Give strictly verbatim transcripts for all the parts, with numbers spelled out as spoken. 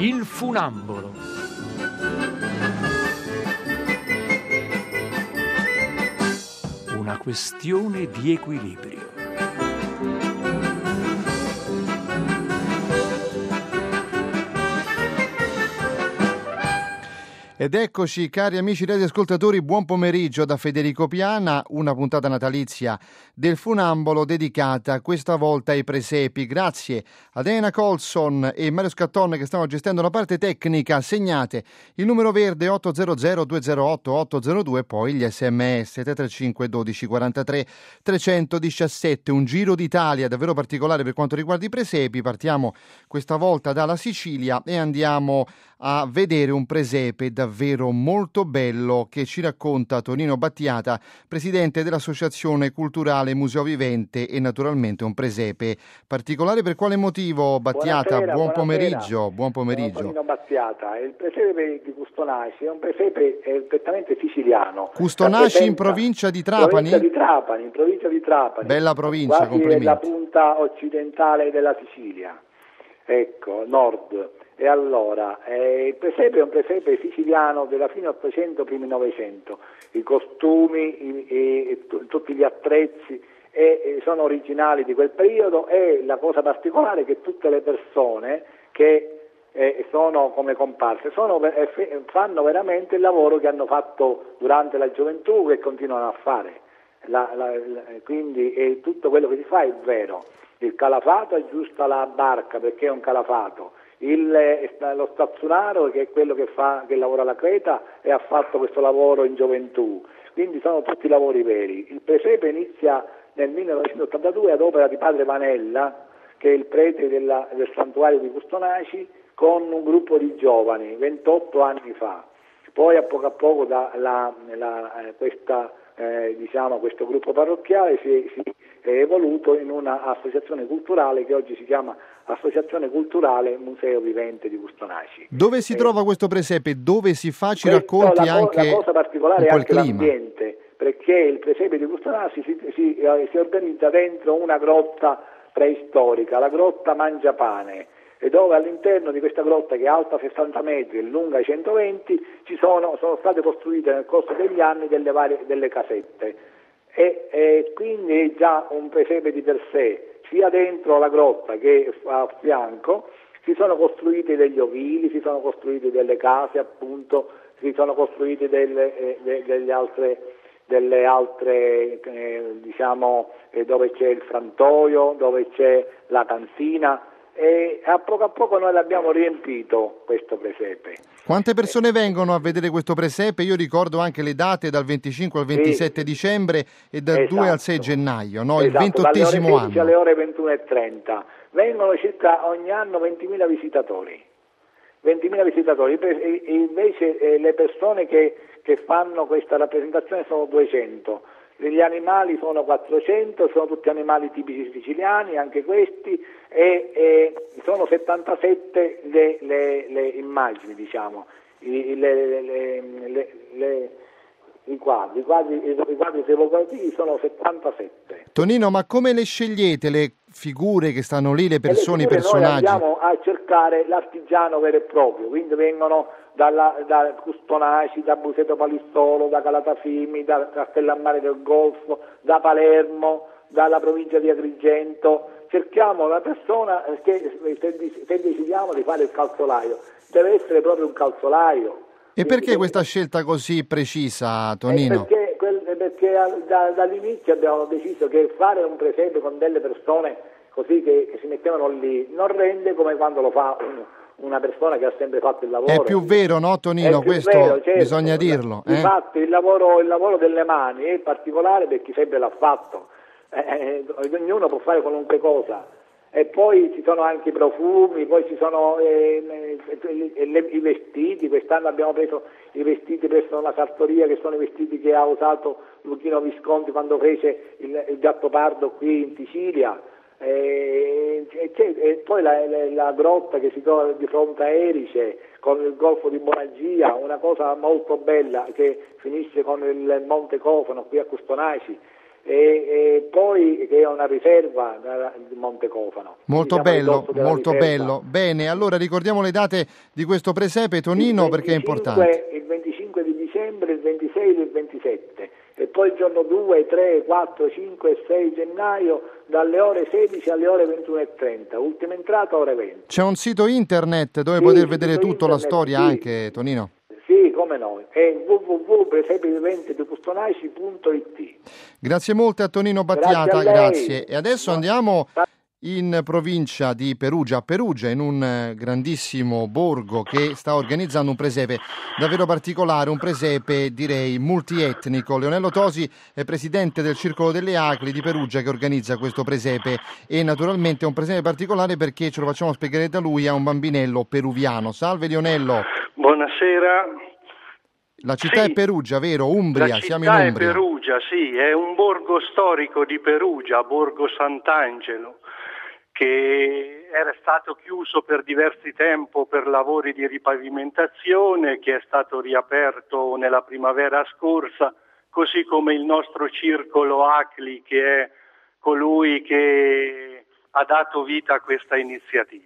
Il funambolo. Una questione di equilibrio. Ed eccoci, cari amici radioascoltatori, buon pomeriggio da Federico Piana, una puntata natalizia del Funambolo dedicata questa volta ai presepi. Grazie ad Elena Colson e Mario Scatton che stanno gestendo la parte tecnica. Segnate il numero verde otto zero zero due zero otto otto zero due e poi gli sms tre tre cinque dodici quarantatré trecentodiciassette. Un giro d'Italia davvero particolare per quanto riguarda i presepi. Partiamo questa volta dalla Sicilia e andiamo a vedere un presepe davvero molto bello che ci racconta Tonino Battiata, presidente dell'Associazione Culturale Museo Vivente, e naturalmente un presepe particolare. Per quale motivo, Battiata? Buonasera, buon buonasera. pomeriggio, buon pomeriggio. Sono Tonino Battiata. Il presepe di Custonaci è un presepe prettamente siciliano. Custonaci in provincia di Trapani? Provincia di Trapani, in provincia di Trapani. Bella provincia, quasi complimenti. la punta occidentale della Sicilia, ecco, nord. E allora, eh, il presepe è un presepe siciliano della fine ottocento, primi novecento. I costumi, i, i, t- tutti gli attrezzi e, e sono originali di quel periodo, e la cosa particolare è che tutte le persone che eh, sono come comparse sono, eh, f- fanno veramente il lavoro che hanno fatto durante la gioventù e continuano a fare. La, la, la, quindi eh, tutto quello che si fa è vero. Il calafato aggiusta la barca perché è un calafato. Il, lo stazzunaro, che è quello che fa che lavora alla creta e ha fatto questo lavoro in gioventù, quindi sono tutti lavori veri. Il presepe inizia nel millenovecentottantadue ad opera di padre Vanella, che è il prete della, del santuario di Custonaci, con un gruppo di giovani ventotto anni fa. Poi a poco a poco da, la, la, questa, eh, diciamo, questo gruppo parrocchiale si, si è evoluto in un'associazione culturale che oggi si chiama Associazione Culturale Museo Vivente di Custonaci. Dove si eh, trova questo presepe? Dove si fa? Ci questo, racconti la, anche la cosa particolare un è po' il anche clima. l'ambiente, perché il presepe di Custonaci si, si, eh, si organizza dentro una grotta preistorica, la grotta Mangiapane, e dove all'interno di questa grotta, che è alta sessanta metri e lunga centoventi, ci sono, sono state costruite nel corso degli anni delle varie delle casette. E, e quindi è già un presepe di per sé, sia dentro la grotta che a fianco si sono costruiti degli ovili, si sono costruite delle case, appunto, si sono costruite delle, eh, de, delle altre, delle altre eh, diciamo, eh, dove c'è il frantoio, dove c'è la cantina, e a poco a poco noi l'abbiamo riempito questo presepe. Quante persone vengono a vedere questo presepe? Io ricordo anche le date dal venticinque al ventisette sì. dicembre e dal esatto. due al sei gennaio, no? Esatto, Il ventottesimo dalle ore sedici anno. alle ore ventuno e trenta. Vengono circa ogni anno ventimila visitatori. ventimila visitatori. E invece eh, le persone che, che fanno questa rappresentazione sono duecento. Gli animali sono quattrocento, sono tutti animali tipici siciliani, anche questi, e, e sono settantasette le, le, le immagini, diciamo, i, le, le, le, le, i quadri, i quadri, i quadri evocativi sono settantasette. Tonino, ma come le scegliete le figure che stanno lì, le persone, i personaggi? Noi andiamo a cercare l'artigiano vero e proprio, quindi vengono dalla, da Custonaci, da Buseto Palizzolo, da Calatafimi, da Castellammare del Golfo, da Palermo, dalla provincia di Agrigento. Cerchiamo una persona che, se decidiamo di fare il calzolaio, deve essere proprio un calzolaio. E perché questa scelta così precisa, Tonino? Perché, perché da, dall'inizio abbiamo deciso che fare un presepe con delle persone così che, che si mettevano lì non rende come quando lo fa un, una persona che ha sempre fatto il lavoro. È più vero, no, Tonino? Questo vero, certo. Bisogna dirlo. Eh? Infatti il lavoro, il lavoro delle mani è particolare per chi sempre l'ha fatto. Eh, eh, ognuno può fare qualunque cosa. E poi ci sono anche i profumi, poi ci sono eh, eh, le, i vestiti. Quest'anno abbiamo preso i vestiti presso una sartoria, che sono i vestiti che ha usato Luchino Visconti quando fece il, il Gattopardo qui in Sicilia. E, e, e poi la, la, la grotta che si trova di fronte a Erice con il golfo di Bonagia, una cosa molto bella che finisce con il Monte Cofano qui a Custonaci. e, e poi che è una riserva di Montecofano. Molto Quindi bello, molto riserva. bello. Bene, allora ricordiamo le date di questo presepe, Tonino, il perché è venticinque, importante. Il venticinque di dicembre, il ventisei e il ventisette, e poi il giorno due, tre, quattro, cinque e sei gennaio dalle ore sedici alle ore ventuno e trenta, ultima entrata ore venti. C'è un sito internet dove Sì, poter vedere sito tutto, la internet, storia sì. anche, Tonino? Sì, come no, è w w w punto presepe vivente di Custonaci punto i t. Grazie molte a Tonino Battiata, Grazie a lei. grazie. E adesso andiamo in provincia di Perugia, a Perugia, in un eh, grandissimo borgo che sta organizzando un presepe davvero particolare, un presepe direi multietnico. Leonello Tosi è presidente del Circolo delle Acli di Perugia che organizza questo presepe e naturalmente è un presepe particolare perché ce lo facciamo spiegare da lui, ha un bambinello peruviano. Salve Leonello. Buonasera. La città Sì, è Perugia, vero? Umbria, la siamo in città è Umbria. Perugia, sì, è un borgo storico di Perugia, Borgo Sant'Angelo, che era stato chiuso per diversi tempo per lavori di ripavimentazione, che è stato riaperto nella primavera scorsa, così come il nostro circolo Acli, che è colui che ha dato vita a questa iniziativa.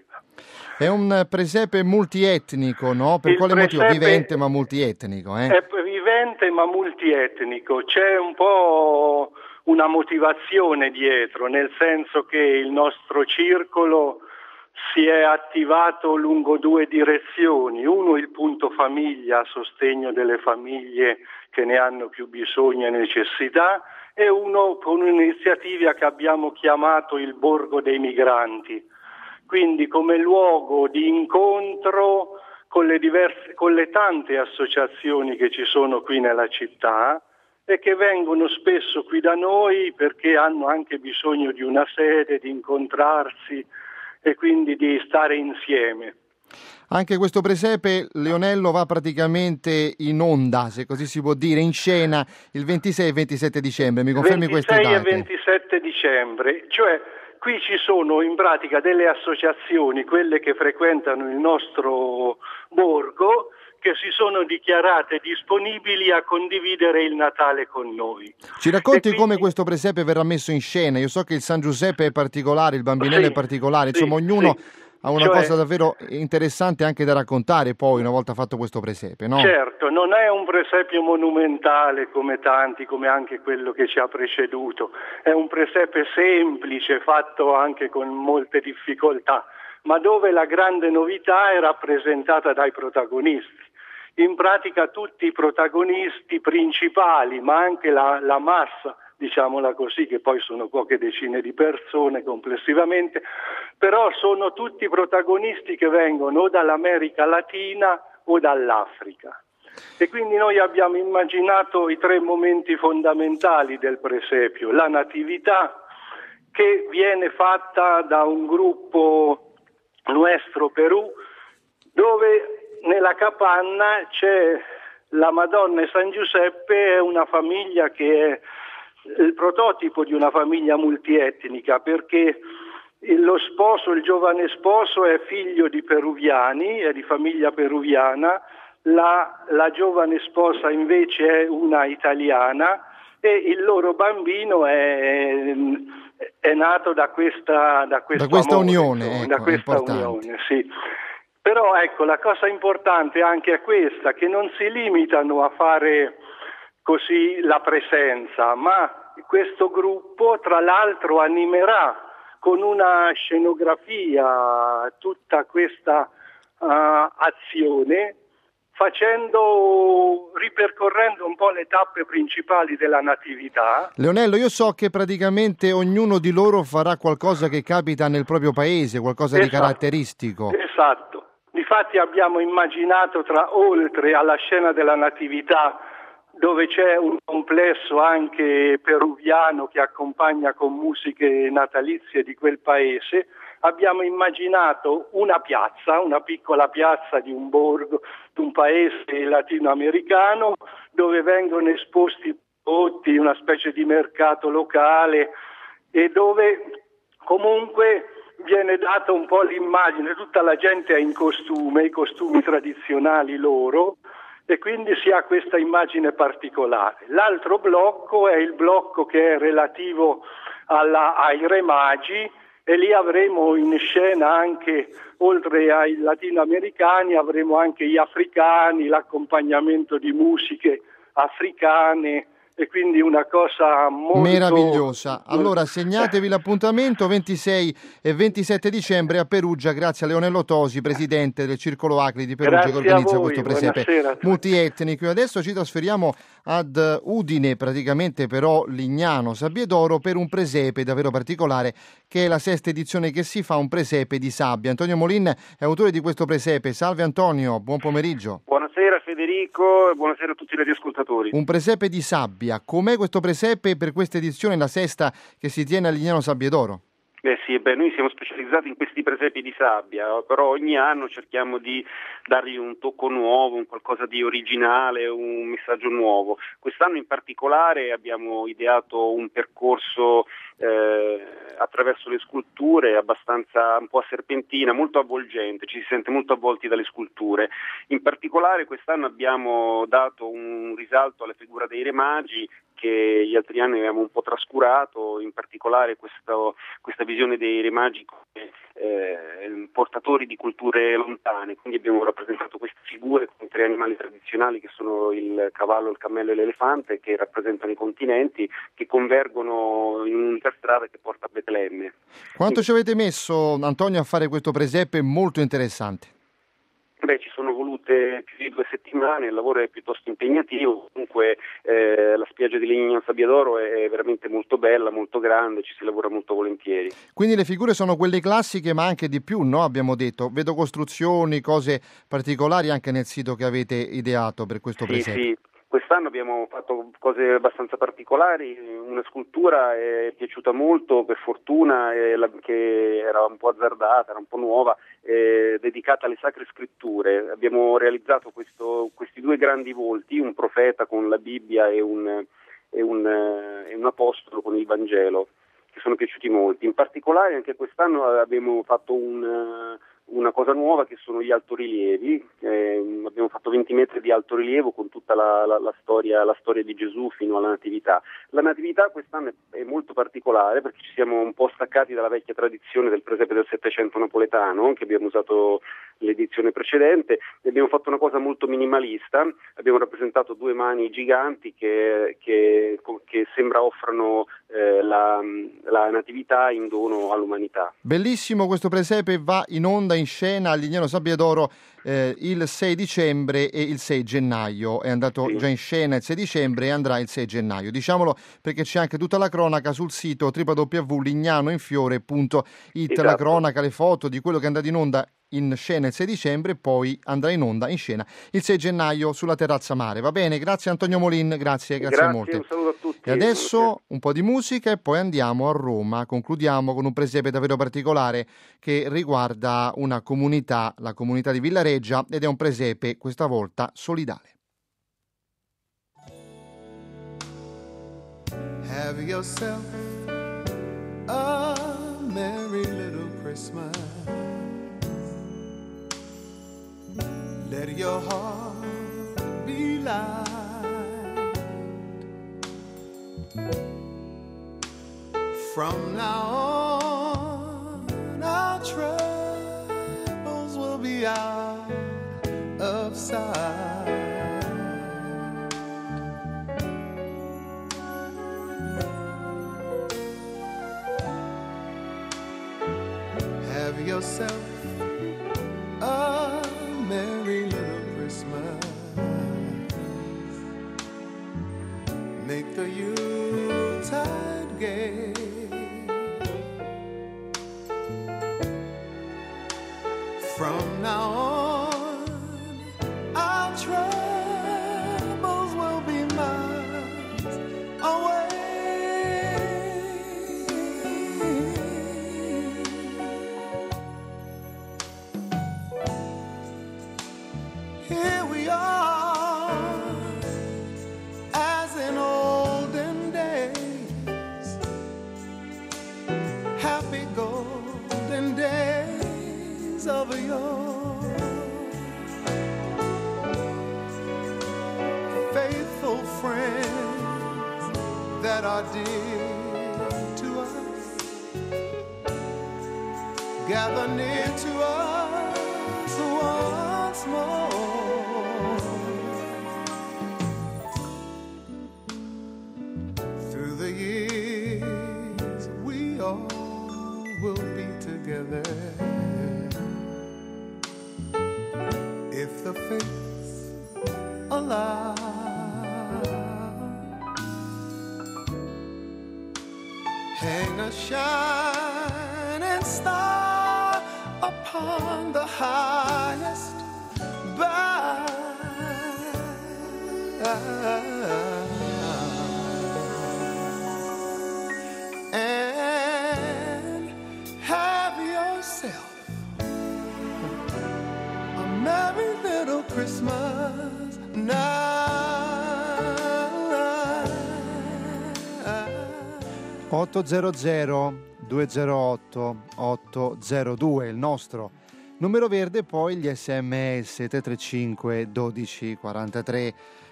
È un presepe multietnico, no? Per Il quale motivo? presepe Vivente ma multietnico, eh? È vivente ma multietnico, c'è un po' una motivazione dietro, nel senso che il nostro circolo si è attivato lungo due direzioni: uno, il punto famiglia a sostegno delle famiglie che ne hanno più bisogno e necessità, e uno con un'iniziativa che abbiamo chiamato il Borgo dei Migranti, quindi come luogo di incontro con le diverse, con le tante associazioni che ci sono qui nella città e che vengono spesso qui da noi perché hanno anche bisogno di una sede, di incontrarsi e quindi di stare insieme. Anche questo presepe, Leonello, va praticamente in onda, se così si può dire, in scena il ventisei e ventisette dicembre. Mi confermi queste date? ventisei e ventisette dicembre, cioè qui ci sono in pratica delle associazioni, quelle che frequentano il nostro borgo, che si sono dichiarate disponibili a condividere il Natale con noi. Ci racconti quindi... come questo presepe verrà messo in scena? Io so che il San Giuseppe è particolare, il bambinello sì, è particolare, sì, insomma ognuno sì. ha una cioè... cosa davvero interessante anche da raccontare poi una volta fatto questo presepe, no? Certo, non è un presepio monumentale come tanti, come anche quello che ci ha preceduto, è un presepe semplice, fatto anche con molte difficoltà, ma dove la grande novità è rappresentata dai protagonisti. In pratica tutti i protagonisti principali, ma anche la, la massa, diciamola così, che poi sono poche decine di persone complessivamente, però sono tutti protagonisti che vengono o dall'America Latina o dall'Africa. E quindi noi abbiamo immaginato i tre momenti fondamentali del presepio: la natività, che viene fatta da un gruppo Nuestro Perù, dove nella capanna c'è la Madonna e San Giuseppe, è una famiglia che è il prototipo di una famiglia multietnica, perché lo sposo, il giovane sposo, è figlio di peruviani, è di famiglia peruviana, la, la giovane sposa invece è una italiana e il loro bambino è, è nato da questa, da questo da questa amore, unione, insomma, ecco, da questa unione, sì. Però ecco, la cosa importante anche è questa, che non si limitano a fare così la presenza, ma questo gruppo tra l'altro animerà con una scenografia tutta questa uh, azione, facendo, ripercorrendo un po' le tappe principali della natività. Leonello, io so che praticamente ognuno di loro farà qualcosa che capita nel proprio paese, qualcosa esatto, di caratteristico. Esatto. Difatti abbiamo immaginato, tra oltre alla scena della natività, dove c'è un complesso anche peruviano che accompagna con musiche natalizie di quel paese, abbiamo immaginato una piazza, una piccola piazza di un borgo, di un paese latinoamericano, dove vengono esposti prodotti, una specie di mercato locale e dove comunque viene data un po' l'immagine, tutta la gente è in costume, i costumi tradizionali loro, e quindi si ha questa immagine particolare. L'altro blocco è il blocco che è relativo alla, ai Re Magi, e lì avremo in scena anche, oltre ai latinoamericani, avremo anche gli africani, l'accompagnamento di musiche africane, e quindi una cosa molto meravigliosa. Allora segnatevi l'appuntamento ventisei e ventisette dicembre a Perugia, grazie a Leonello Tosi, presidente del Circolo Acri di Perugia, Grazie che organizza voi, questo presepe multietnico. E adesso ci trasferiamo ad Udine, praticamente però Lignano Sabbiadoro, per un presepe davvero particolare, che è la sesta edizione che si fa, un presepe di sabbia. Antonio Molin è autore di questo presepe. Salve Antonio, buon pomeriggio. Buonasera Federico e buonasera a tutti i radioascoltatori. Un presepe di sabbia, com'è questo presepe per questa edizione, la sesta che si tiene a Lignano Sabbiadoro? Beh sì, beh, noi siamo specializzati in questi presepi di sabbia, però ogni anno cerchiamo di dargli un tocco nuovo, un qualcosa di originale, un messaggio nuovo. Quest'anno in particolare abbiamo ideato un percorso eh, attraverso le sculture abbastanza un po' a serpentina, molto avvolgente, ci si sente molto avvolti dalle sculture. In particolare quest'anno abbiamo dato un risalto alla figura dei Re Magi, che gli altri anni avevamo un po' trascurato, in particolare questo, questa visione dei Re Magi come eh, portatori di culture lontane. Quindi abbiamo rappresentato queste figure con tre animali tradizionali che sono il cavallo, il cammello e l'elefante, che rappresentano i continenti, che convergono in un'interstrada che porta a Betlemme. Quanto ci avete messo, Antonio, a fare questo presepe molto interessante? Beh, ci sono volute più di due settimane, il lavoro è piuttosto impegnativo, comunque eh, la spiaggia di Lignano Sabbiadoro è veramente molto bella, molto grande, ci si lavora molto volentieri. Quindi le figure sono quelle classiche, ma anche di più, no? Abbiamo detto, vedo costruzioni, cose particolari anche nel sito che avete ideato per questo sì, presepe. Sì. Quest'anno abbiamo fatto cose abbastanza particolari, una scultura è piaciuta molto, per fortuna, eh, la, che era un po' azzardata, era un po' nuova, eh, dedicata alle Sacre Scritture. Abbiamo realizzato questo, questi due grandi volti, un profeta con la Bibbia e un, e un, eh, e un apostolo con il Vangelo, che sono piaciuti molto. In particolare anche quest'anno abbiamo fatto un... una cosa nuova che sono gli altorilievi, eh, abbiamo fatto venti metri di altorilievo con tutta la, la, la, storia, la storia di Gesù fino alla Natività. La Natività quest'anno è, è molto particolare perché ci siamo un po' staccati dalla vecchia tradizione del presepe del Settecento napoletano, che abbiamo usato l'edizione precedente, e abbiamo fatto una cosa molto minimalista. Abbiamo rappresentato due mani giganti che, che, che sembra offrano eh, la, la Natività in dono all'umanità. Bellissimo questo presepe, va in onda in scena a Lignano Sabbiadoro eh, il sei dicembre e il sei gennaio. È andato sì. già in scena il sei dicembre e andrà il sei gennaio. Diciamolo perché c'è anche tutta la cronaca sul sito w w w punto lignanoinfiore punto it, esatto. La cronaca, le foto di quello che è andato in onda in scena il sei dicembre, poi andrà in onda in scena il sei gennaio sulla terrazza mare. Va bene, grazie Antonio Molin, grazie, grazie, grazie molte. Un saluto a tutti. E adesso un po' di musica e poi andiamo a Roma. Concludiamo con un presepe davvero particolare che riguarda una comunità, la comunità di Villareggia, ed è un presepe questa volta solidale. Have yourself a merry little Christmas. Let your heart be light. From now on, our troubles will be out of sight. Have yourself a merry little Christmas. Make the Yuletide gay. From now on, our troubles will be miles away. Here we are, as in olden days, happy golden days of yore. are dear to us gather near to us once more. Through the years we all will be together if the fates allow. Hang a shining star upon the highest bough, and have yourself a merry little Christmas now. otto zero zero due zero otto otto zero due il nostro numero verde, poi gli sms tre tre cinque dodici quarantatré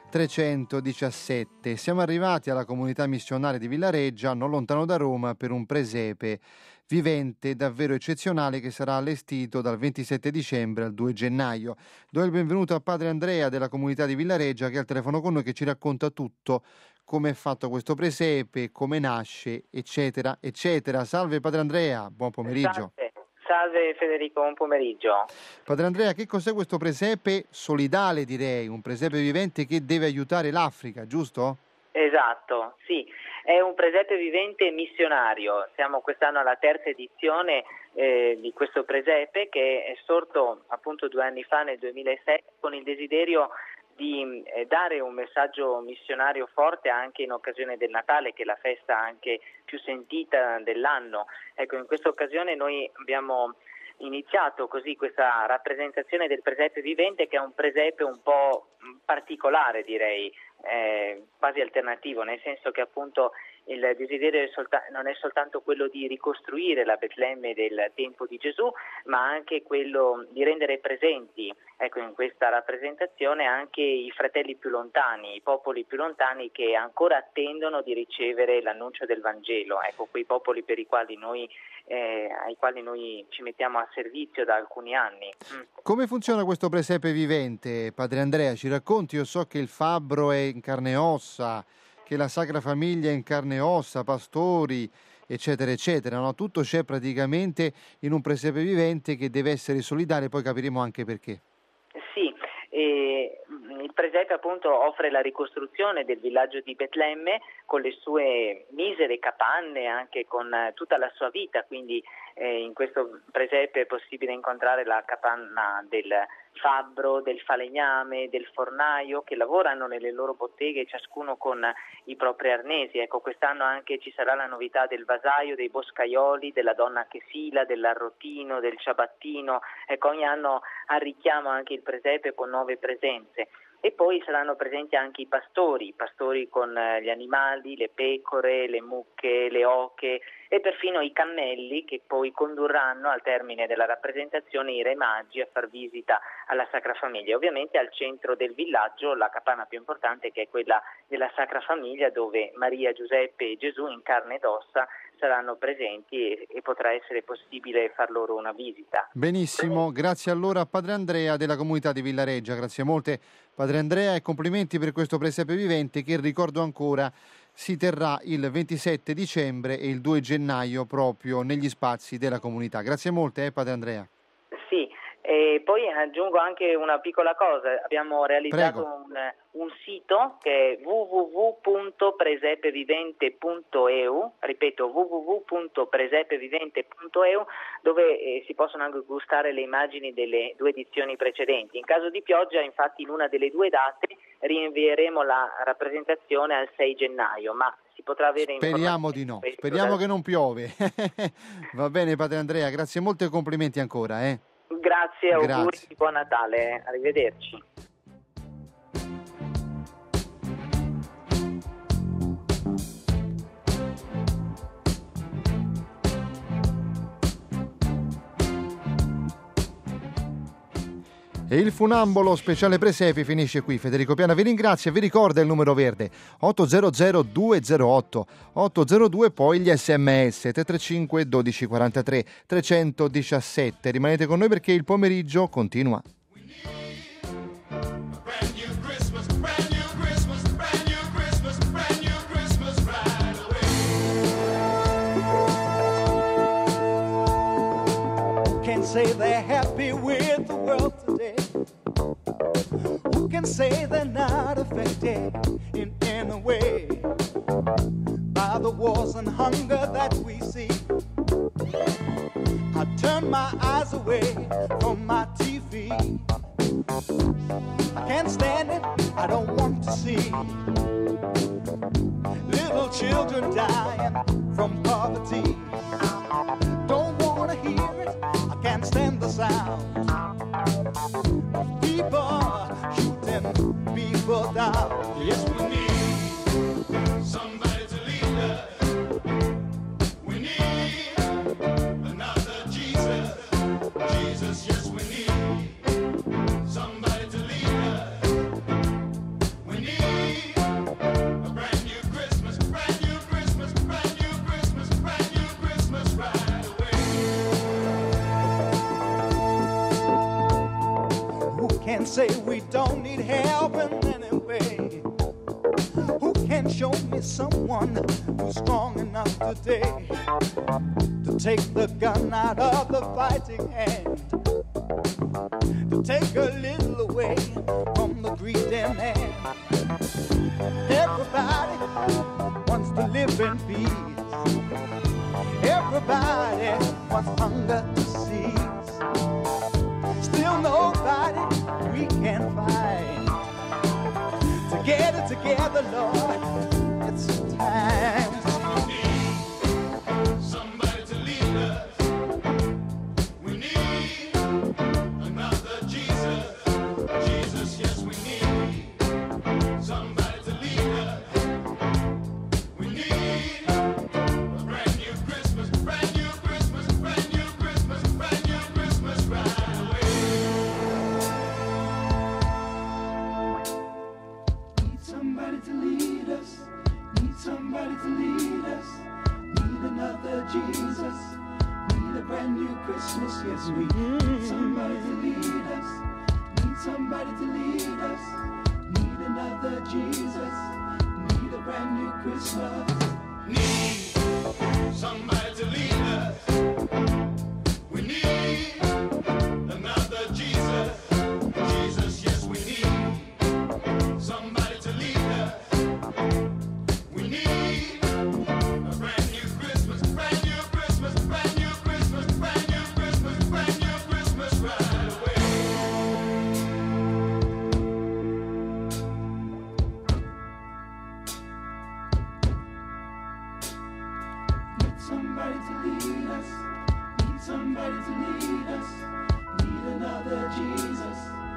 trecentodiciassette. Siamo arrivati alla comunità missionaria di Villareggia, non lontano da Roma, per un presepe vivente davvero eccezionale che sarà allestito dal ventisette dicembre al due gennaio. Do il benvenuto a padre Andrea della comunità di Villareggia, che è al telefono con noi, che ci racconta tutto, come è fatto questo presepe, come nasce, eccetera, eccetera. Salve padre Andrea, buon pomeriggio. Salve, salve Federico, buon pomeriggio. Padre Andrea, che cos'è questo presepe solidale, direi, un presepe vivente che deve aiutare l'Africa, giusto? Esatto, sì, è un presepe vivente missionario. Siamo quest'anno alla terza edizione eh, di questo presepe, che è sorto appunto due anni fa, nel duemilasette, con il desiderio di eh, dare un messaggio missionario forte anche in occasione del Natale, che è la festa anche più sentita dell'anno. Ecco, in questa occasione noi abbiamo iniziato così questa rappresentazione del presepe vivente, che è un presepe un po' particolare, direi, eh, quasi alternativo, nel senso che appunto il desiderio è solta- non è soltanto quello di ricostruire la Betlemme del tempo di Gesù, ma anche quello di rendere presenti, ecco, in questa rappresentazione anche i fratelli più lontani, i popoli più lontani che ancora attendono di ricevere l'annuncio del Vangelo, ecco, quei popoli per i quali noi eh, ai quali noi ci mettiamo a servizio da alcuni anni. Mm. Come funziona questo presepe vivente, padre Andrea? Ci racconti? Io so che il fabbro è in carne e ossa, che la Sacra Famiglia è in carne e ossa, pastori, eccetera, eccetera, no? Tutto c'è praticamente in un presepe vivente che deve essere solidale, poi capiremo anche perché. Sì, eh, il presepe appunto offre la ricostruzione del villaggio di Betlemme con le sue misere capanne, anche con eh, tutta la sua vita, quindi eh, in questo presepe è possibile incontrare la capanna del fabbro, del falegname, del fornaio, che lavorano nelle loro botteghe, ciascuno con i propri arnesi. Ecco, quest'anno anche ci sarà la novità del vasaio, dei boscaioli, della donna che fila, dell'arrotino, del ciabattino. Ecco, ogni anno arricchiamo anche il presepe con nuove presenze. E poi saranno presenti anche i pastori, i pastori con gli animali, le pecore, le mucche, le oche e perfino i cammelli, che poi condurranno al termine della rappresentazione i re magi a far visita alla Sacra Famiglia. Ovviamente al centro del villaggio la capanna più importante, che è quella della Sacra Famiglia, dove Maria, Giuseppe e Gesù in carne ed ossa saranno presenti e, e potrà essere possibile far loro una visita. Benissimo, grazie allora a padre Andrea della comunità di Villareggia, grazie molte padre Andrea, e complimenti per questo presepe vivente che, ricordo ancora, si terrà il ventisette dicembre e il due gennaio proprio negli spazi della comunità. Grazie molte, eh, padre Andrea. Sì, e poi aggiungo anche una piccola cosa, abbiamo realizzato un, un sito che è w w w punto presepevivente punto e u, ripeto w w w punto presepevivente punto e u, dove eh, si possono anche gustare le immagini delle due edizioni precedenti. In caso di pioggia, infatti, in una delle due date rinvieremo la rappresentazione al sei gennaio, ma si potrà avere speriamo di no, speriamo che non piove. Va bene padre Andrea, grazie molte e complimenti ancora, eh. Grazie, auguri di buon Natale, arrivederci. E il funambolo speciale presepi finisce qui. Federico Piana vi ringrazia e vi ricorda il numero verde otto zero zero due zero otto otto zero due, poi gli sms tre tre cinque dodici quarantatré trecentodiciassette. Rimanete con noi perché il pomeriggio continua. Say they're happy with the world today? Who can say they're not affected in any way by the wars and hunger that we see? I turn my eyes away from my T V. I can't stand it, I don't want to see little children dying from poverty. Don't want to hear it, I can't stand the sound of people shooting people down. Yes, we need somebody to lead us. We need another Jesus. Jesus, yes, we need somebody to lead us. We need a brand new Christmas, brand new Christmas, brand new Christmas, brand new Christmas right away. Who can say we don't need help in any way? Who can show me someone who's strong enough today to take the gun out of the fighting hand, to take a little away from the greedy man? Everybody wants to live in peace. Everybody wants hunger to cease. Still nobody we can find to get it together, Lord. It's time. We need somebody to lead us. We need another Jesus. Jesus, yes, we need somebody to lead us. We need a brand new Christmas, brand new Christmas, brand new Christmas, brand new Christmas right away. Need somebody to lead us. Need somebody to lead us. Need another Jesus. Need a brand new Christmas. Yes, we need somebody to lead us. Need somebody to lead us. Need another Jesus. Need a brand new Christmas. Need somebody to lead us. We need another Jesus. Jesus, yes, we need somebody to lead us. We need a brand new Christmas, brand new Christmas, brand new Christmas, brand new Christmas, brand new Christmas right away. Need somebody to lead us. Need somebody to lead us. Need another Jesus.